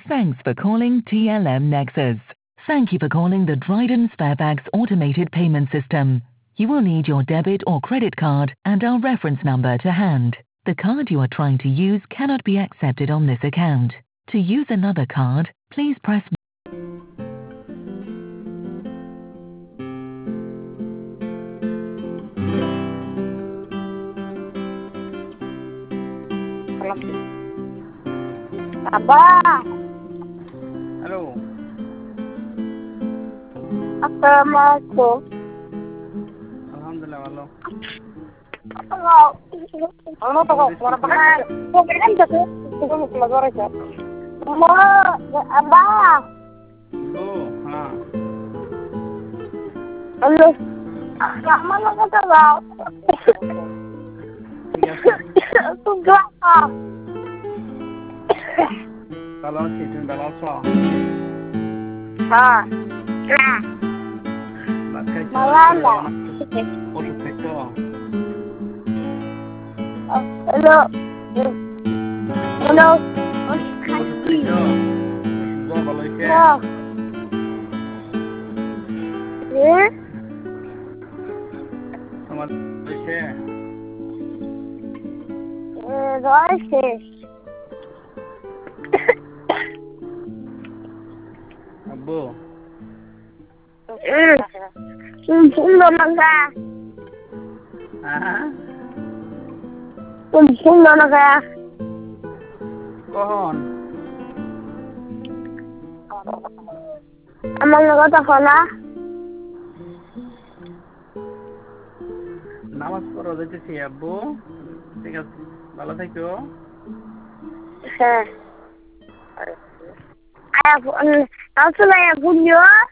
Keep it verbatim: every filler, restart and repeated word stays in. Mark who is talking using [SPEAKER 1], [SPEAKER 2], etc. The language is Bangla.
[SPEAKER 1] Thanks for calling T L M Nexus. Thank you for calling the Dryden Sparebags automated payment system. You will need your debit or credit card and our reference number to hand. The card you are trying to use cannot be accepted on this account. To use another card, please press
[SPEAKER 2] Abah,
[SPEAKER 3] Halo.
[SPEAKER 2] Assalamualaikum.
[SPEAKER 3] Alhamdulillah ভালো।
[SPEAKER 2] Halo. Halo, Pak. Suara pakai. Kok kan jadi itu mau suara aja. Mama, Abah.
[SPEAKER 3] Halo, ha.
[SPEAKER 2] Halo. Sama lo kata Bang.
[SPEAKER 3] ঠিক আছে।
[SPEAKER 2] Sudah.
[SPEAKER 3] ভালো আছি, তুমি ভালো আছো?
[SPEAKER 2] হ্যাঁ। না।
[SPEAKER 3] ভাত খাইছো?
[SPEAKER 2] ভালো না।
[SPEAKER 3] ওষুধ খাইছো?
[SPEAKER 2] হ্যালো। হ্যালো।
[SPEAKER 3] ওষুধ খাইছো? জ্বর ভালো হয়েছে?
[SPEAKER 2] এ?
[SPEAKER 3] তোমার হয়েছে?
[SPEAKER 2] এ রয়েছে।
[SPEAKER 3] আব্বু
[SPEAKER 2] হুম সুন্দর নাগা
[SPEAKER 3] হ্যাঁ
[SPEAKER 2] হুম সুন্দর নাগা
[SPEAKER 3] কখন
[SPEAKER 2] আমার নাগা তখন না
[SPEAKER 3] নামাজ পড়া যাইতেছি আব্বু ঠিক আছে ভালো থাকো
[SPEAKER 2] হ্যাঁ আসলে বুঝলো